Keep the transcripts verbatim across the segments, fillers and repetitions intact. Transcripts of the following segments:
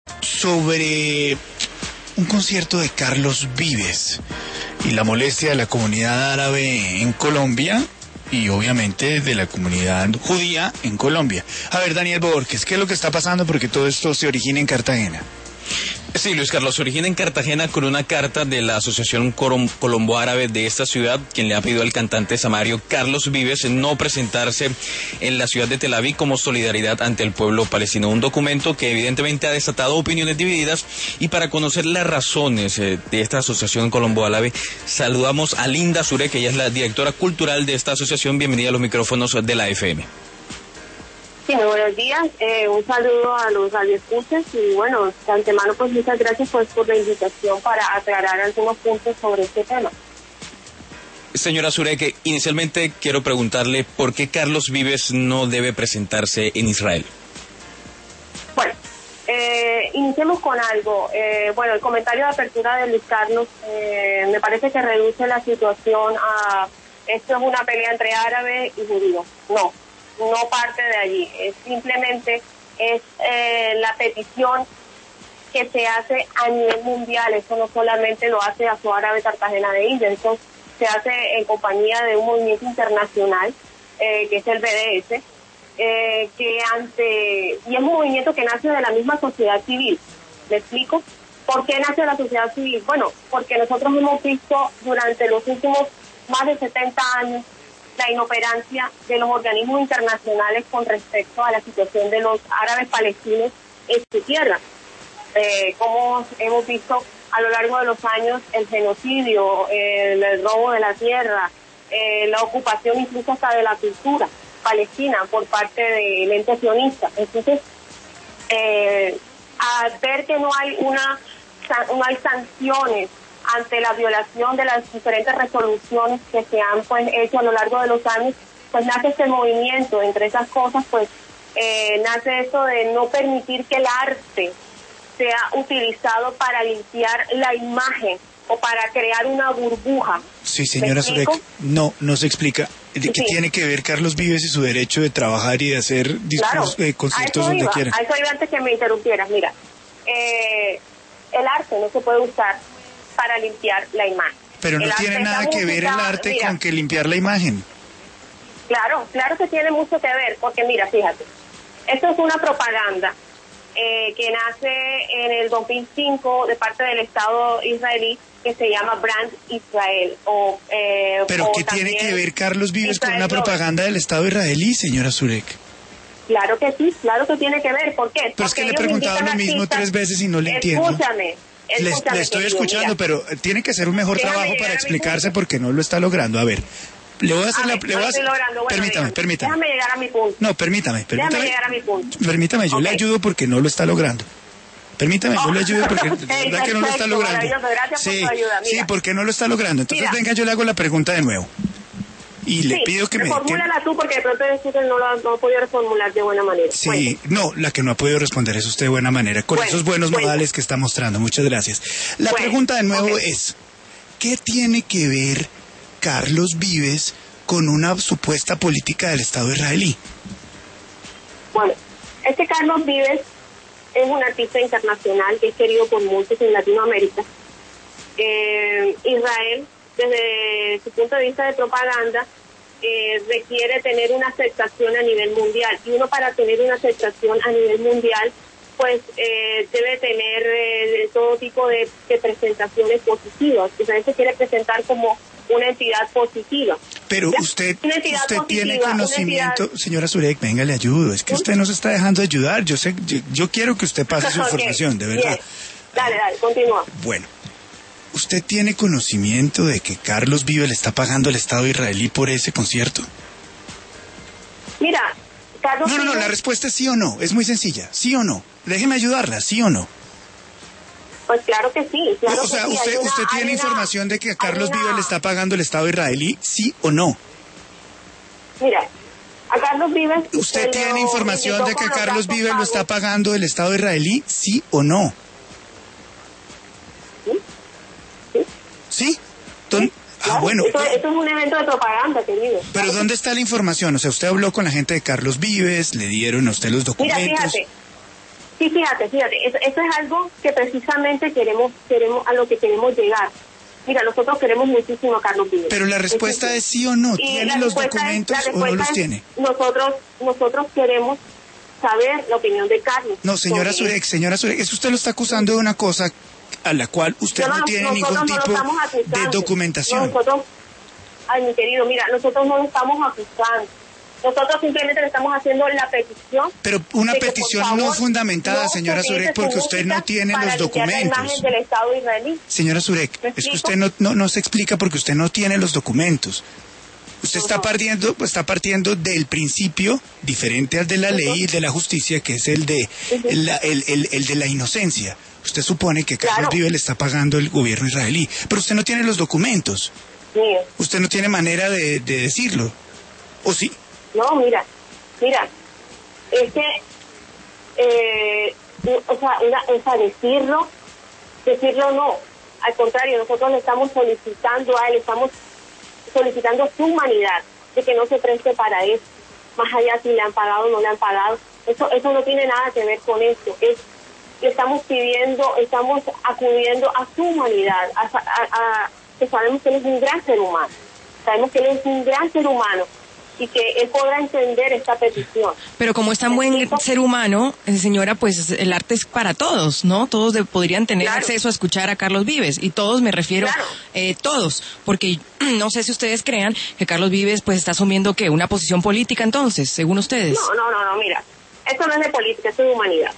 sobre un concierto de Carlos Vives y la molestia de la comunidad árabe en Colombia y obviamente de la comunidad judía en Colombia. A ver, Daniel Borges, ¿qué es lo que está pasando? Porque todo esto se origina en Cartagena. Sí, Luis Carlos, se origina en Cartagena con una carta de la Asociación Colombo-Árabe de esta ciudad, quien le ha pedido al cantante samario Carlos Vives no presentarse en la ciudad de Tel Aviv como solidaridad ante el pueblo palestino. Un documento que evidentemente ha desatado opiniones divididas, y para conocer las razones eh, de esta Asociación Colombo-Árabe, saludamos a Linda Zurek, que ella es la directora cultural de esta asociación. Bienvenida a los micrófonos de la F M. Sí, muy buenos días, eh, un saludo a los radioescuchas y bueno, de antemano pues muchas gracias pues por la invitación para aclarar algunos puntos sobre este tema. Señora Zurek, inicialmente quiero preguntarle por qué Carlos Vives no debe presentarse en Israel. Bueno, eh, iniciemos con algo. Eh, bueno, el comentario de apertura de Luis Carlos eh, me parece que reduce la situación a esto es una pelea entre árabes y judíos. No. No parte de allí, es simplemente es eh, la petición que se hace a nivel mundial. Eso no solamente lo hace Aso Árabe Cartagena de India, eso se hace en compañía de un movimiento internacional eh, que es el B D S, eh, que ante y es un movimiento que nace de la misma sociedad civil. ¿Me explico? ¿Por qué nace la sociedad civil? Bueno, porque nosotros hemos visto durante los últimos más de setenta años la inoperancia de los organismos internacionales con respecto a la situación de los árabes palestinos en su tierra. Eh, como hemos visto a lo largo de los años el genocidio, el, el robo de la tierra, eh, la ocupación incluso hasta de la cultura palestina por parte del ente sionista. Entonces, eh, al ver que no hay una no hay sanciones ante la violación de las diferentes resoluciones que se han pues hecho a lo largo de los años, pues nace este movimiento. Entre esas cosas, pues eh, nace eso de no permitir que el arte sea utilizado para limpiar la imagen o para crear una burbuja. Sí, señora Zurek, no, no se explica. ¿De qué sí. tiene que ver Carlos Vives y su derecho de trabajar y de hacer discursos, claro, eh, conciertos donde iba, quiera? A eso iba antes que me interrumpieras. Mira, eh, el arte no se puede usar para limpiar la imagen. Pero no el tiene nada que ver el arte mira, con que limpiar la imagen. Claro, claro que tiene mucho que ver, porque mira, fíjate, esto es una propaganda eh, que nace en el dos mil cinco de parte del Estado israelí, que se llama Brand Israel. O, eh, ¿Pero o qué tiene que ver Carlos Vives Israel con una propaganda del Estado israelí, señora Zurek? Claro que sí, claro que tiene que ver. ¿Por qué? Pero es que le he preguntado lo mismo artistas, tres veces y no le entiendo. Escúchame. Le, le estoy escuchando, pero tiene que hacer un mejor Déjame trabajo para explicarse porque no lo está logrando. A ver, le voy a hacer a la... ver, Le voy a hacer, logrando, bueno, permítame, déjame, permítame. Déjame llegar a mi punto. No, permítame, permítame. Déjame llegar a mi punto. Permítame, yo okay. le ayudo porque no lo está logrando. Permítame, oh. yo le ayudo porque okay, de verdad que no lo está logrando. Gracias sí, por tu ayuda. Mira. Sí, porque no lo está logrando. Entonces, Mira. venga, yo le hago la pregunta de nuevo. Y le sí, pido que me... Formúlala tú porque de pronto decir que no lo no he podido reformular de buena manera. Sí, bueno. no, la que no ha podido responder es usted de buena manera, con bueno, esos buenos bueno. modales que está mostrando. Muchas gracias. La bueno, pregunta de nuevo okay. es, ¿qué tiene que ver Carlos Vives con una supuesta política del Estado israelí? Bueno, este Carlos Vives es un artista internacional que es querido por muchos en Latinoamérica. Eh, Israel, desde su punto de vista de propaganda, eh, requiere tener una aceptación a nivel mundial. Y uno, para tener una aceptación a nivel mundial, pues eh, debe tener eh, todo tipo de, de presentaciones positivas. Israel se quiere presentar como una entidad positiva. Pero ¿Ya? usted, entidad usted positiva, tiene conocimiento, entidad... señora Zurek, venga, le ayudo. Es que usted no se está dejando ayudar. Yo sé, yo, yo quiero que usted pase su okay. información, de verdad. Bien. Dale, dale, continúa. Bueno. ¿Usted tiene conocimiento de que Carlos Vives le está pagando al Estado israelí por ese concierto? Mira, Carlos No, no, no, Vives... la respuesta es sí o no. Es muy sencilla. ¿Sí o no? Déjeme ayudarla, ¿sí o no? Pues claro que sí. Claro o sea, que sí. ¿usted, una, usted tiene una, información de que a Carlos una... Vives le está pagando el Estado israelí, sí o no? Mira, a Carlos Vives... ¿Usted tiene información de que Carlos Vives lo está pagando el Estado israelí, sí o no? ¿Sí? ¿Sí? Ah, bueno. Esto, esto es un evento de propaganda, querido. Pero ¿dónde está la información? O sea, usted habló con la gente de Carlos Vives, le dieron a usted los documentos. Mira, fíjate, Sí, fíjate, fíjate, eso, eso es algo que precisamente queremos, queremos, a lo que queremos llegar. Mira, nosotros queremos muchísimo a Carlos Vives. Pero la respuesta es, es sí o no. ¿Tiene los documentos es, o no los tiene? Nosotros, nosotros queremos saber la opinión de Carlos. No, señora Zurek, señora Zurek, es que usted lo está acusando de una cosa a la cual usted no, no tiene ningún tipo no de documentación. No, nosotros, ay, mi querido, mira, nosotros no lo estamos acusando. Nosotros simplemente le estamos haciendo la petición. Pero una petición favor, no fundamentada, no señora Zurek, porque usted no tiene los documentos. Del Estado israelí. Señora Zurek, es que usted no, no, no se explica porque usted no tiene los documentos. Usted está partiendo, está partiendo del principio diferente al de la ley y de la justicia, que es el de el, el, el, el de la inocencia. Usted supone que Carlos claro. Vives le está pagando el gobierno israelí, pero usted no tiene los documentos. Sí. Usted no tiene manera de, de decirlo. ¿O sí? No, mira, mira, es que, eh, o sea, una, o sea, decirlo, decirlo no, al contrario, nosotros le estamos solicitando a él, estamos solicitando su humanidad, de que no se preste para eso, más allá si le han pagado o no le han pagado, eso eso no tiene nada que ver con esto, es, le estamos pidiendo, estamos acudiendo a su humanidad, a, a, a, que sabemos que él es un gran ser humano, sabemos que él es un gran ser humano, y que él podrá entender esta petición. Pero como es tan buen ser humano, señora, pues el arte es para todos, ¿no? Todos de, podrían tener claro. acceso a escuchar a Carlos Vives, y todos me refiero, claro. eh, todos, porque no sé si ustedes crean que Carlos Vives pues está asumiendo que una posición política entonces, según ustedes. No, no, no, no, mira, esto no es de política, esto es de humanidad.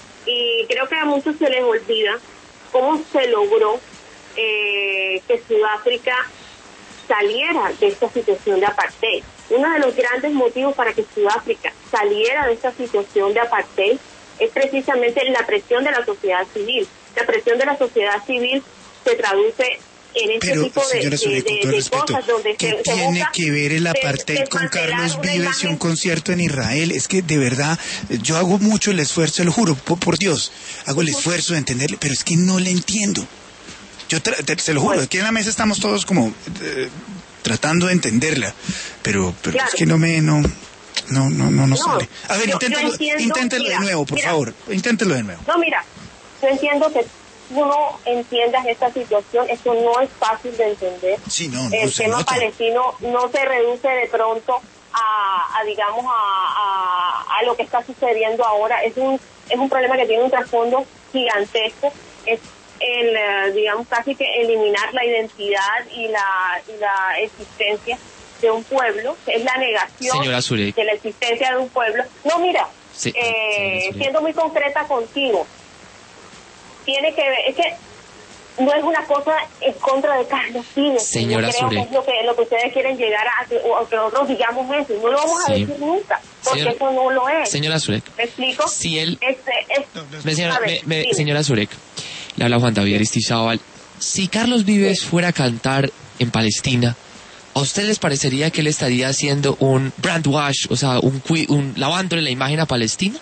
Y creo que a muchos se les olvida cómo se logró eh, que Sudáfrica saliera de esta situación de apartheid. Uno de los grandes motivos para que Sudáfrica saliera de esta situación de apartheid es precisamente la presión de la sociedad civil. La presión de la sociedad civil se traduce en este Pero, tipo de, señora Zurek, de, de, de cosas donde ¿qué se, tiene se que ver el apartheid con Carlos Vives y un concierto en Israel? Es que de verdad, yo hago mucho el esfuerzo, se lo juro, por, por Dios, hago el esfuerzo de entenderle, pero es que no le entiendo. Yo te, te, se lo juro, aquí en la mesa estamos todos como eh, tratando de entenderla, pero, pero claro. es que no me, no, no, no, no, no sale. A ver, yo, inténtelo, yo entiendo, inténtelo mira, de nuevo, por mira, favor, inténtelo de nuevo. No, mira, yo entiendo que tú no entiendas esta situación, esto no es fácil de entender. Sí, no, no, el tema nota. palestino no se reduce de pronto a, a digamos, a, a, a lo que está sucediendo ahora, es un, es un problema que tiene un trasfondo gigantesco, es el, digamos, casi que eliminar la identidad y la, y la existencia de un pueblo, es la negación de la existencia de un pueblo. No, mira, sí, eh, siendo muy concreta contigo, tiene que ver, es que no es una cosa en contra de Carlos Vives. Señora Yo creo Zurek. que es lo que, lo que ustedes quieren llegar a, que, o que nosotros digamos eso, no lo vamos sí. a decir nunca, porque Señor, eso no lo es. Señora Zurek. ¿Me explico? Si él... Este, es, no, no, señora, ver, me, me, señora Zurek, le habla Juan David Aristizábal. Si Carlos Vives sí. fuera a cantar en Palestina, ¿a usted les parecería que él estaría haciendo un brand wash, o sea, un, un lavándole la imagen a Palestina?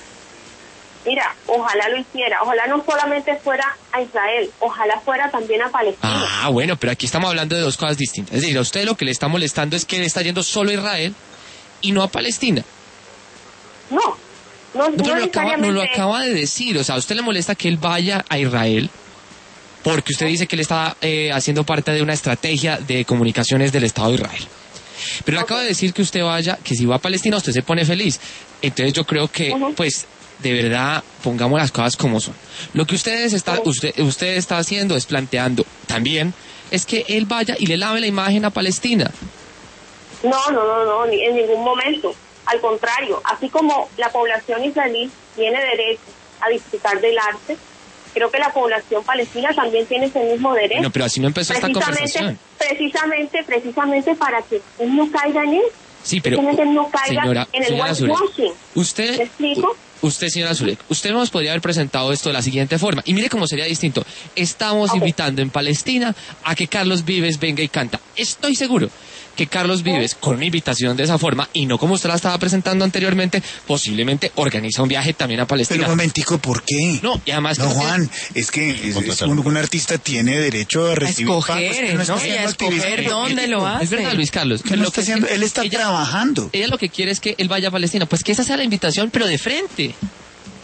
Mira, ojalá lo hiciera, ojalá no solamente fuera a Israel, ojalá fuera también a Palestina. Ah, bueno, pero aquí estamos hablando de dos cosas distintas. Es decir, a usted lo que le está molestando es que él está yendo solo a Israel y no a Palestina. No, no, no, no, no lo acaba, no lo acaba de decir, o sea, a usted le molesta que él vaya a Israel porque usted dice que él está eh, haciendo parte de una estrategia de comunicaciones del Estado de Israel. Pero le okay. acaba de decir que usted vaya, que si va a Palestina usted se pone feliz. Entonces yo creo que, uh-huh. pues... de verdad, pongamos las cosas como son. Lo que ustedes está, usted, usted está haciendo es planteando también es que él vaya y le lave la imagen a Palestina. No, no, no, no, ni en ningún momento. Al contrario, así como la población israelí tiene derecho a disfrutar del arte, creo que la población palestina también tiene ese mismo derecho. Bueno, pero así no empezó esta conversación. Precisamente, precisamente para que él no caiga en eso. Sí, pero, no caiga señora, en el whitewashing. Usted, ¿me explico? Usted, señora Zurek, usted nos podría haber presentado esto de la siguiente forma. Y mire cómo sería distinto. Estamos okay. invitando en Palestina a que Carlos Vives venga y canta. Estoy seguro que Carlos Vives, con una invitación de esa forma, y no como usted la estaba presentando anteriormente, posiblemente organiza un viaje también a Palestina. Pero un momentico, ¿por qué? No, y además... No, Juan, que... es que es, es un, un artista tiene derecho a recibir... A escoger, pagos, no, no, y a escoger dónde lo hace. Es verdad, Luis Carlos. Lo está haciendo, él está ella, trabajando. Ella lo que quiere es que él vaya a Palestina. Pues que esa sea la invitación, pero de frente.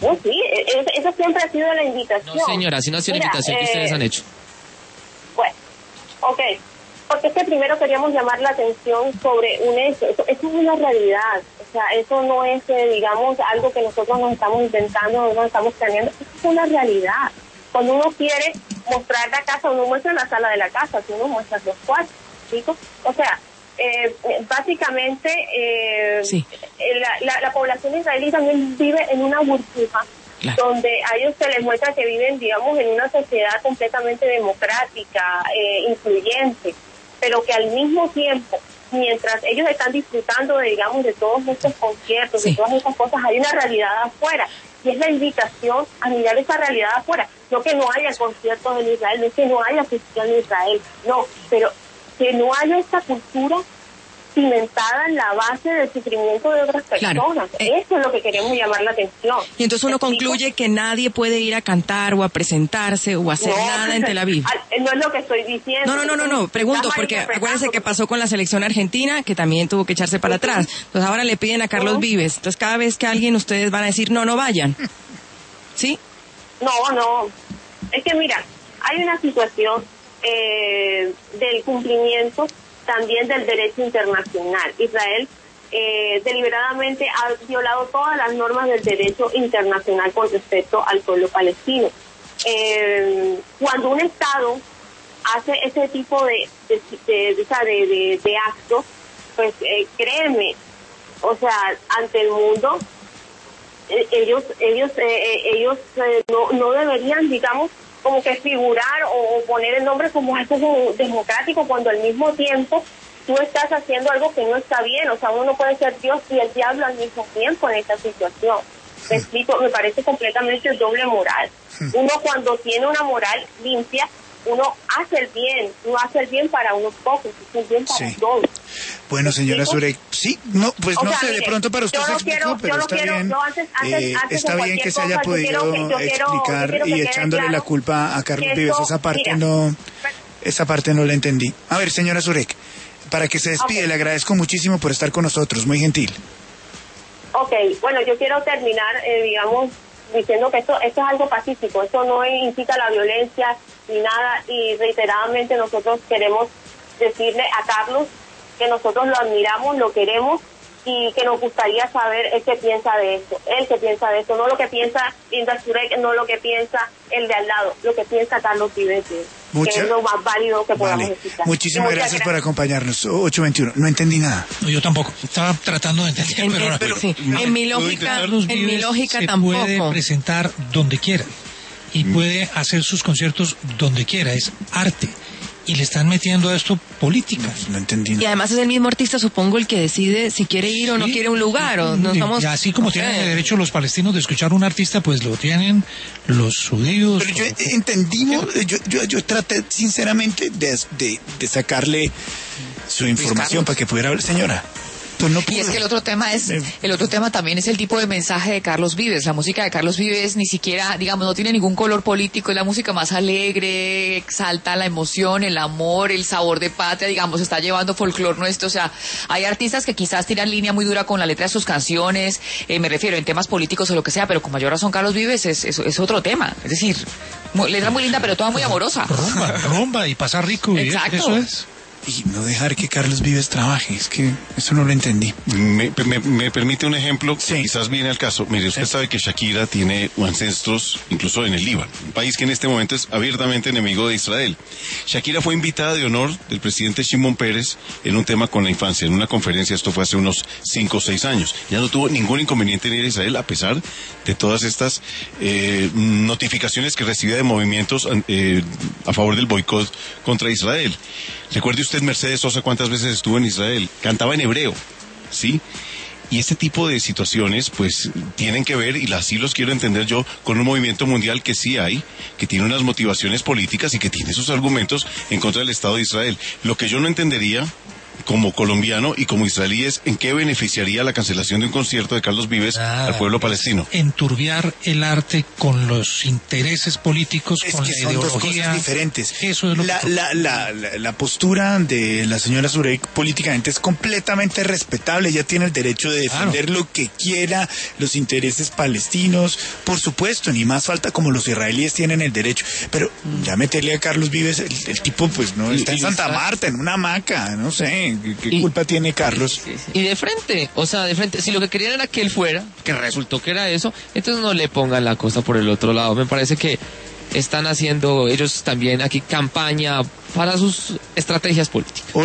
No, sí, esa siempre ha sido la invitación. No, señora, si no ha sido la invitación que eh, ustedes han hecho. Bueno, ok. Porque es que primero queríamos llamar la atención sobre un hecho. Eso, eso es una realidad. O sea, eso no es, eh, digamos, algo que nosotros nos estamos inventando, nos estamos planeando. Eso es una realidad. Cuando uno quiere mostrar la casa, uno muestra la sala de la casa, si uno muestra los cuartos, ¿chicos? O sea, eh, básicamente eh, sí. la, la, la población israelí también vive en una burbuja, claro, donde a ellos se les muestra que viven, digamos, en una sociedad completamente democrática, eh, influyente, pero que al mismo tiempo, mientras ellos están disfrutando de, digamos, de todos estos conciertos, sí, de todas estas cosas, hay una realidad afuera. Y es la invitación a mirar esa realidad afuera. No que no haya conciertos en Israel, no es que no haya festival en Israel, no, pero que no haya esta cultura cimentada en la base del sufrimiento de otras personas. Claro. Eso es lo que queremos llamar la atención. Y entonces uno concluye que nadie puede ir a cantar o a presentarse o a hacer no, nada en Tel Aviv. No es lo que estoy diciendo. No, no, no, no, no. pregunto, porque acuérdense que pasó con la selección argentina, que también tuvo que echarse para atrás. Entonces ahora le piden a Carlos uh-huh. Vives. Entonces cada vez que alguien, ustedes van a decir, no, no vayan. ¿Sí? No, no. Es que mira, hay una situación eh, del cumplimiento también del derecho internacional. Israel eh, deliberadamente ha violado todas las normas del derecho internacional con respecto al pueblo palestino. Eh, cuando un Estado hace ese tipo de de, de, de, de, de, de actos, pues eh, créeme, o sea, ante el mundo, eh, ellos ellos eh, ellos eh, no, no deberían, digamos, como que figurar o, o poner el nombre como algo democrático, cuando al mismo tiempo tú estás haciendo algo que no está bien. O sea, uno no puede ser Dios y el diablo al mismo tiempo en esta situación. Me explico, me parece completamente doble moral. Uno cuando tiene una moral limpia, uno hace el bien, uno hace el bien para unos pocos, hace el bien para sí. todos. Bueno, señora Zurek, sí, no, pues o no sea, sé, mire, de pronto para usted se explicó, pero está quiero, bien, antes, antes, eh, antes está bien que se haya cosa, podido que, quiero, explicar quiero, y echándole claro la culpa a Carlos Vives, esa parte mira, no, esa parte no la entendí. A ver, señora Zurek, para que se despide, okay, le agradezco muchísimo por estar con nosotros, muy gentil. Ok, bueno, yo quiero terminar, eh, digamos, diciendo que esto, esto es algo pacífico, esto no incita a la violencia ni nada, y reiteradamente nosotros queremos decirle a Carlos que nosotros lo admiramos, lo queremos, y que nos gustaría saber él qué piensa de esto, él qué piensa de esto, no lo que piensa Linda Zurek, no lo que piensa el de al lado, lo que piensa Carlos Vives, que es lo más válido que podamos vale. escuchar. Muchísimas gracias, gracias por acompañarnos. ocho veintiuno, no entendí nada. No, yo tampoco, estaba tratando de entender, en, pero, en, pero, sí. no, en mi lógica, en mi lógica se tampoco. Puede presentar donde quiera y mm. puede hacer sus conciertos donde quiera, es arte. Y le están metiendo a esto política. No, no entendí. Y además es el mismo artista, supongo, el que decide si quiere ir o no sí. quiere un lugar. O no estamos, y así como tienen el derecho los palestinos de escuchar a un artista, pues lo tienen los judíos. Pero yo o, entendimos, yo, yo, yo traté sinceramente de, de, de sacarle su información para que pudiera hablar, señora. No y es que el otro tema es el otro tema también es el tipo de mensaje de Carlos Vives. La música de Carlos Vives ni siquiera, digamos, no tiene ningún color político, es la música más alegre, exalta la emoción, el amor, el sabor de patria, digamos, está llevando folclore nuestro. O sea, hay artistas que quizás tiran línea muy dura con la letra de sus canciones, eh, me refiero en temas políticos o lo que sea, pero con mayor razón Carlos Vives es, es, es otro tema. Es decir, muy, letra muy linda, pero toda muy amorosa. Rumba, rumba y pasar rico. Exacto. Eso es. Y no dejar que Carlos Vives trabaje, es que eso no lo entendí. ¿Me, me, me permite un ejemplo? Sí. Quizás viene al caso. Mire, usted sí. sabe que Shakira tiene ancestros incluso en el Líbano, un país que en este momento es abiertamente enemigo de Israel. Shakira fue invitada de honor del presidente Shimon Peres en un tema con la infancia, en una conferencia, esto fue hace unos cinco o seis años. Ya no tuvo ningún inconveniente en ir a Israel, a pesar de todas estas eh, notificaciones que recibía de movimientos eh, a favor del boicot contra Israel. Recuerde usted Mercedes Sosa cuántas veces estuvo en Israel, cantaba en hebreo, ¿sí? Y este tipo de situaciones pues tienen que ver, y así los quiero entender yo, con un movimiento mundial que sí hay, que tiene unas motivaciones políticas y que tiene sus argumentos en contra del Estado de Israel. Lo que yo no entendería como colombiano y como israelíes, ¿en qué beneficiaría la cancelación de un concierto de Carlos Vives Ah, al pueblo palestino? Enturbiar el arte con los intereses políticos, Es con que la son dos ideología. cosas diferentes. Eso es lo la, que... la, la, la, la postura de la señora Zurek políticamente es completamente respetable. Ella tiene el derecho de defender Claro. lo que quiera, los intereses palestinos, por supuesto, ni más falta como los israelíes tienen el derecho. Pero ya meterle a Carlos Vives, el, el tipo pues no Y- está en y Santa está- Marta, en una hamaca, no sé, ¿qué, qué Y- culpa tiene Carlos? Y de frente, o sea, de frente, si lo que querían era que él fuera, que resultó que era eso, entonces no le pongan la cosa por el otro lado. Me parece que están haciendo ellos también aquí campaña para sus estrategias políticas.